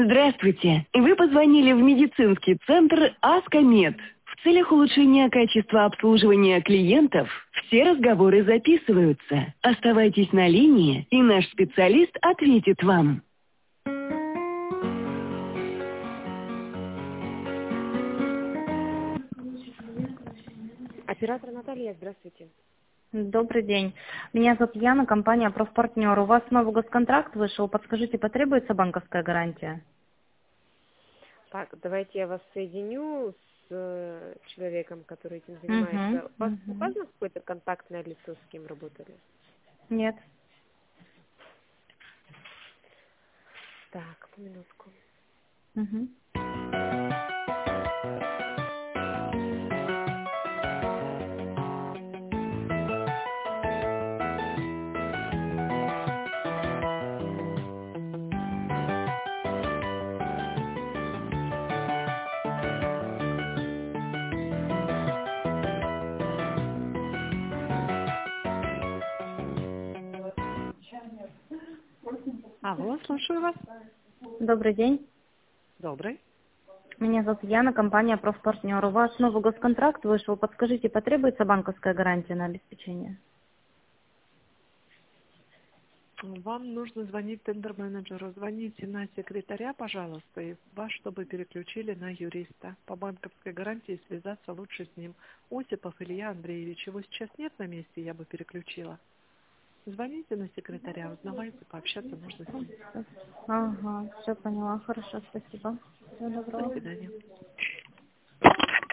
Здравствуйте. Вы позвонили в медицинский центр «Аскомед». В целях улучшения качества обслуживания клиентов все разговоры записываются. Оставайтесь на линии, и наш специалист ответит вам. Оператор Наталья, здравствуйте. Добрый день. Меня зовут Яна, компания «Профпартнер». У вас новый госконтракт вышел. Подскажите, потребуется банковская гарантия? Так, давайте я вас соединю с человеком, который этим занимается. У вас указано какое-то контактное лицо, с кем работали? Нет. Так, минутку. Алло, слушаю вас. Добрый день. Добрый. Меня зовут Яна, компания «Профпартнер». У вас новый госконтракт вышел. Подскажите, потребуется банковская гарантия на обеспечение? Вам нужно звонить тендер-менеджеру. Звоните на секретаря, пожалуйста, и вас, чтобы переключили на юриста. По банковской гарантии связаться лучше с ним. Осипов Илья Андреевич. Его сейчас нет на месте, я бы переключила. Звоните на секретаря, узнавайте, пообщаться можно с ним. Ага, все поняла. Хорошо, спасибо. Всего доброго. До свидания.